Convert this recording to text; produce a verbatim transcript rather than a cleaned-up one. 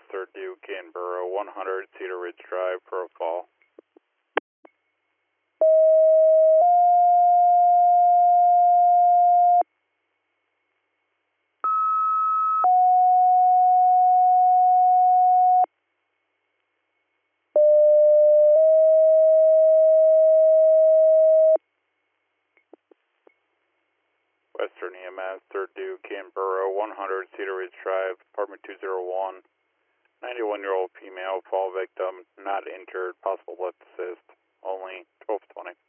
third Duke in Borough, one hundred Cedar Ridge Drive, for a fall. Western E M S, third Duke in Borough, one hundred Cedar Ridge Drive, apartment two oh one. ninety-one-year-old female, fall victim, not injured, possible left assist, only twelve twenty.